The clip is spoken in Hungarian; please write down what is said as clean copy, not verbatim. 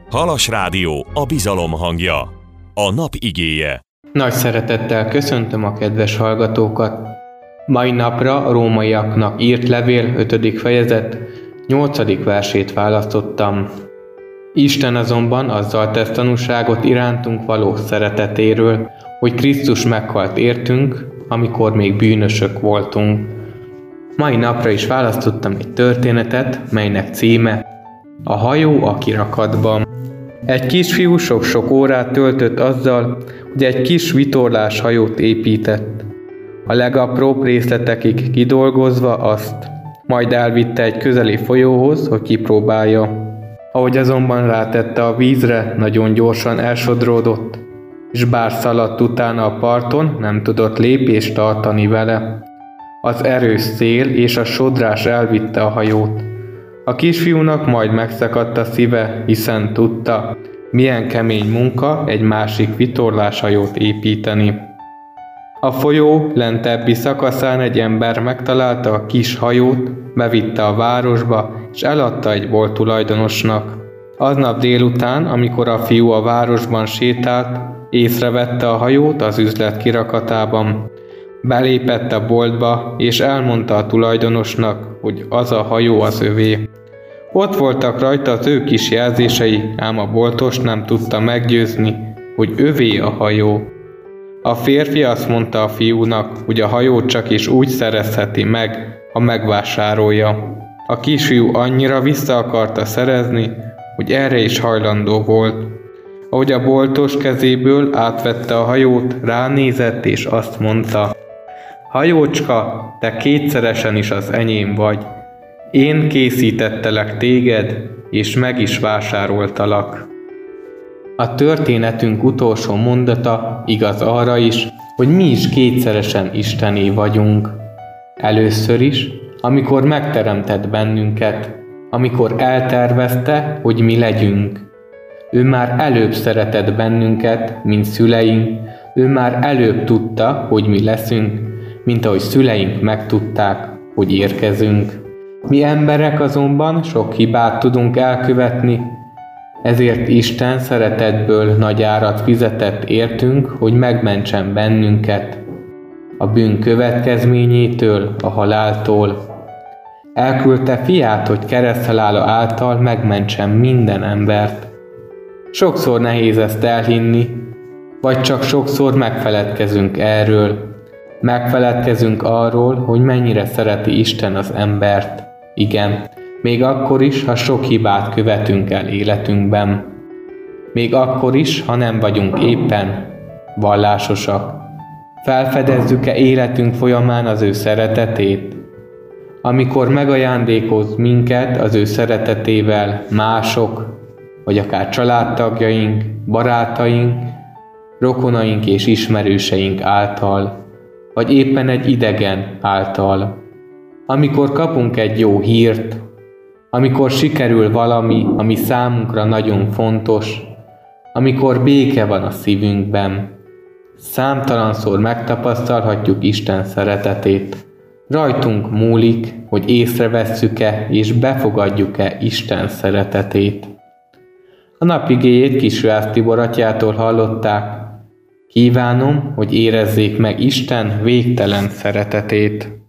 Halas Rádió, a bizalom hangja. A nap igéje. Nagy szeretettel köszöntöm a kedves hallgatókat. Mai napra a Rómaiaknak írt levél 5. fejezet 8. versét választottam. Isten azonban azzal tesz tanúságot irántunk való szeretetéről, hogy Krisztus meghalt értünk, amikor még bűnösök voltunk. Mai napra is választottam egy történetet, melynek címe A hajó a kirakatban. Egy kisfiú sok-sok órát töltött azzal, hogy egy kis vitorlás hajót épített. A legapróbb részletekig kidolgozva azt, majd elvitte egy közeli folyóhoz, hogy kipróbálja. Ahogy azonban rátette a vízre, nagyon gyorsan elsodródott, és bár szaladt utána a parton, nem tudott lépést tartani vele. Az erős szél és a sodrás elvitte a hajót. A kisfiúnak majd megszakadt a szíve, hiszen tudta, milyen kemény munka egy másik vitorláshajót építeni. A folyó lentebbi szakaszán egy ember megtalálta a kis hajót, bevitte a városba, és eladta egy bolt tulajdonosnak. Aznap délután, amikor a fiú a városban sétált, észrevette a hajót az üzlet kirakatában. Belépett a boltba, és elmondta a tulajdonosnak, hogy az a hajó az övé. Ott voltak rajta az ő kis jelzései, ám a boltos nem tudta meggyőzni, hogy övé a hajó. A férfi azt mondta a fiúnak, hogy a hajót csak is úgy szerezheti meg, ha megvásárolja. A kisfiú annyira vissza akarta szerezni, hogy erre is hajlandó volt. Ahogy a boltos kezéből átvette a hajót, ránézett és azt mondta: Hajócska, te kétszeresen is az enyém vagy. Én készítettelek téged, és meg is vásároltalak. A történetünk utolsó mondata igaz arra is, hogy mi is kétszeresen Istené vagyunk. Először is, amikor megteremtett bennünket, amikor eltervezte, hogy mi legyünk. Ő már előbb szeretett bennünket, mint szüleink, ő már előbb tudta, hogy mi leszünk, mint ahogy szüleink megtudták, hogy érkezünk. Mi emberek azonban sok hibát tudunk elkövetni, ezért Isten szeretetből nagy árat fizetett értünk, hogy megmentsen bennünket a bűn következményétől, a haláltól. Elküldte fiát, hogy kereszthalála által megmentsen minden embert. Sokszor nehéz ezt elhinni, vagy csak sokszor megfeledkezünk erről. Megfeledkezünk arról, hogy mennyire szereti Isten az embert. Igen, még akkor is, ha sok hibát követünk el életünkben. Még akkor is, ha nem vagyunk éppen vallásosak. Felfedezzük-e életünk folyamán az ő szeretetét? Amikor megajándékoz minket az ő szeretetével mások, vagy akár családtagjaink, barátaink, rokonaink és ismerőseink által, vagy éppen egy idegen által. Amikor kapunk egy jó hírt, amikor sikerül valami, ami számunkra nagyon fontos, amikor béke van a szívünkben, számtalanszor megtapasztalhatjuk Isten szeretetét. Rajtunk múlik, hogy észrevesszük-e és befogadjuk-e Isten szeretetét. A nap igéjét Kisjuhász Tibor atyától hallották. Kívánom, hogy érezzék meg Isten végtelen szeretetét.